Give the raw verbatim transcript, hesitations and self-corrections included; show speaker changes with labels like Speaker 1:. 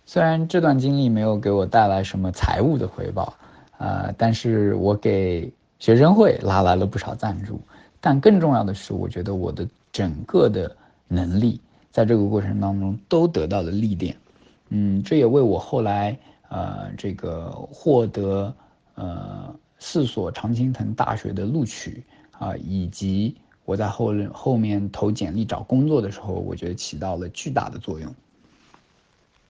Speaker 1: 虽然这段经历没有给我带来什么财务的回报，呃，但是我给学生会拉来了不少赞助。但更重要的是，我觉得我的整个的能力在这个过程当中都得到了历练。嗯，这也为我后来呃这个获得呃四所常青藤大学的录取啊、以及我在后后面投简历找工作的时候，我觉得起到了巨大的作用。